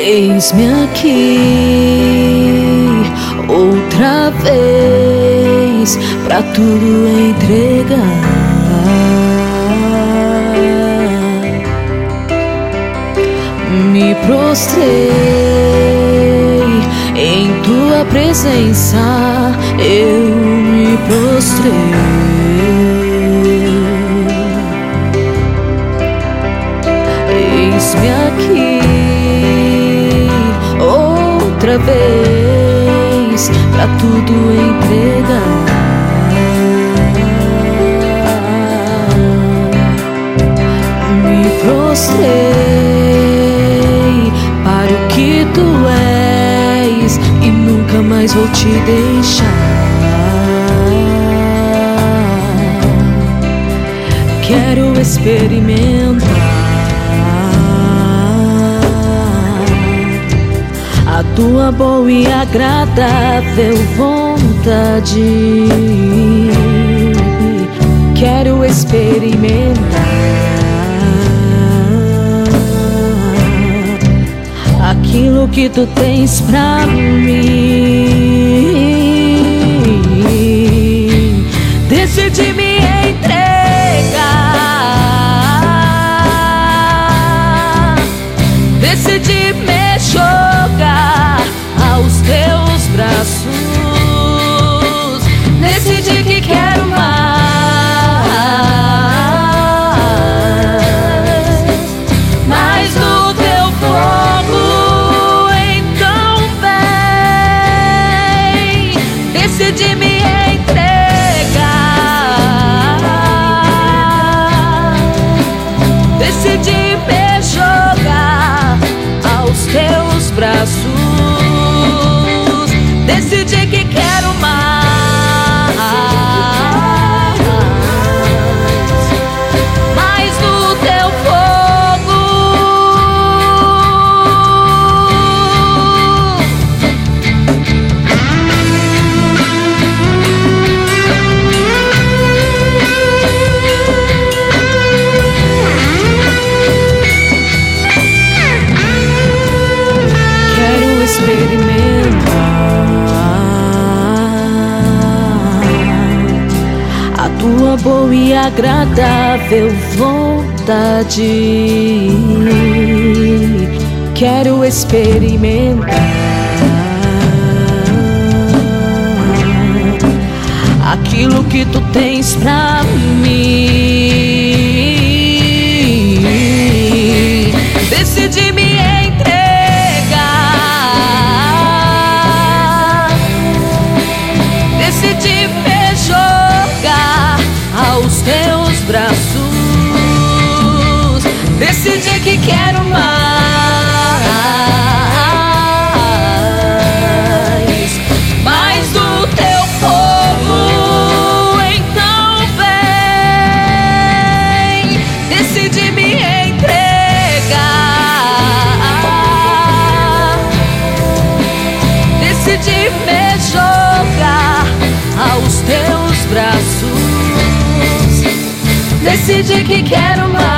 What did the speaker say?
Eis-me aqui outra vez pra tudo entregar. Me prostrei em tua presença, eu me prostrei. Eis-me aqui outra vez pra tudo entregar. Me prostrei para o que tu és e nunca mais vou te deixar. Quero experimentar a tua boa e agradável vontade. Quero experimentar aquilo que tu tens pra mim. Decidi me entregar, decidi me jogar aos teus braços. Decidi que quero mais do teu fogo. Então vem, decidi me entregar, decidi me jogar aos teus braços. Decidi que quero mais do teu fogo. Quero experimentar a tua boa e agradável vontade. Quero experimentar aquilo que tu tens pra mim. Decidi me entregar, decidi me jogar aos teus braços. Decidi que quero mais do teu fogo. Então vem, decidi me entregar, decidi me jogar aos teus braços. Decidi que quero mais.